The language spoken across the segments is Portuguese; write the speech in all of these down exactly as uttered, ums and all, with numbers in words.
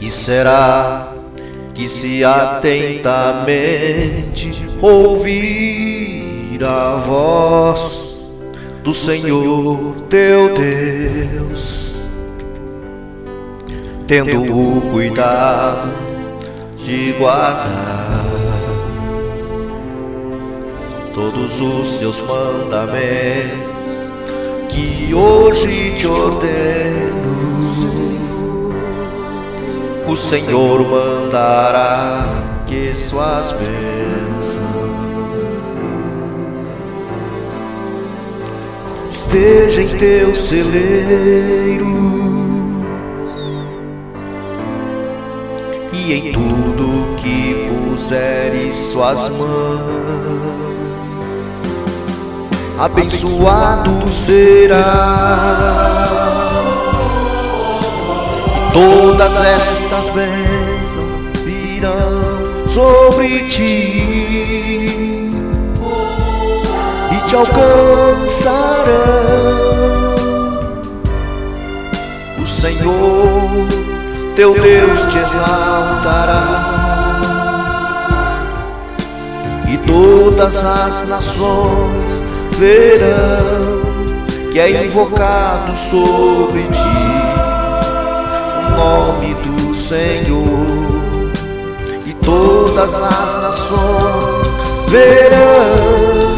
E será que se atentamente ouvir a voz do Senhor teu Deus, tendo o cuidado de guardar todos os seus mandamentos que hoje te ordeno, o Senhor mandará que suas bênçãos estejam em teu celeiro e em tudo que puseres suas mãos. Abençoado será, e todas estas bênçãos virão sobre ti e te alcançarão. O Senhor teu Deus te exaltará, e todas as nações verão que é invocado sobre ti o nome do Senhor, e todas as nações verão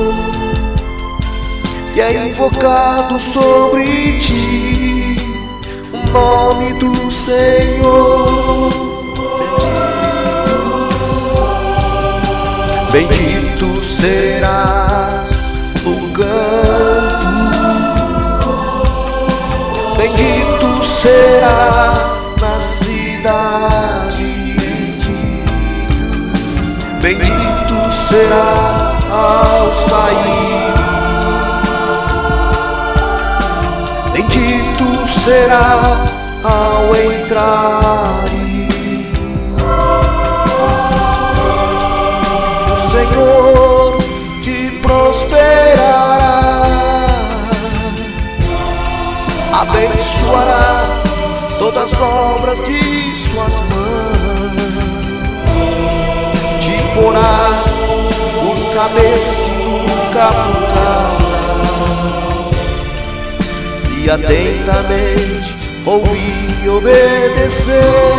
que é invocado sobre ti o nome do Senhor. Bendito, bendito serás no campo, bendito serás na cidade, bendito será ao sair, bendito será ao entrar. O Senhor te prosperará, abençoará todas as obras de suas mãos, te porá por cabeça e nunca por cauda, se atentamente ouvir e obedecer.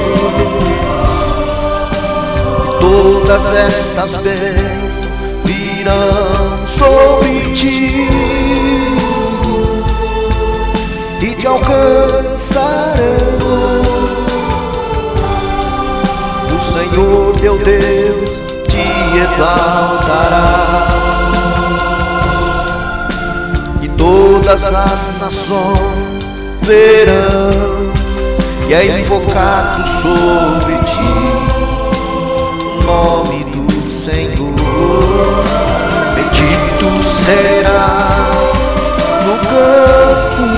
Todas estas bênçãos virão sobre ti e te alcançarão. O Senhor teu Deus te exaltará, e todas as nações verão que é invocado sobre ti o nome do Senhor. Bendito serás no campo,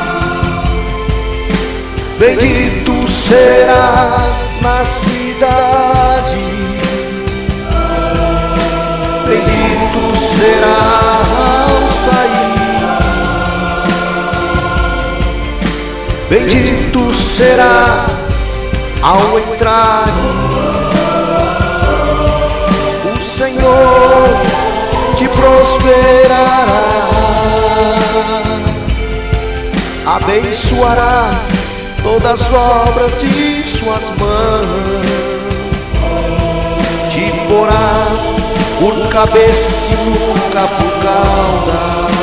bendito serás na cidade, bendito será ao sair, bendito será ao entrar. O Senhor te prosperará, abençoará todas as obras de suas mãos, te porá por cabeça e nunca por cauda,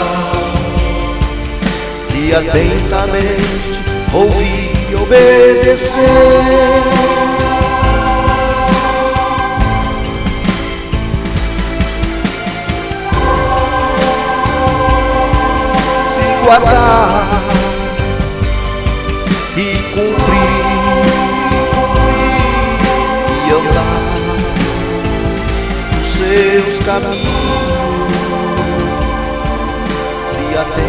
se atentamente ouvir e obedecer. Se guardar e cumprir, cumprir e andar os seus caminhos, se atenta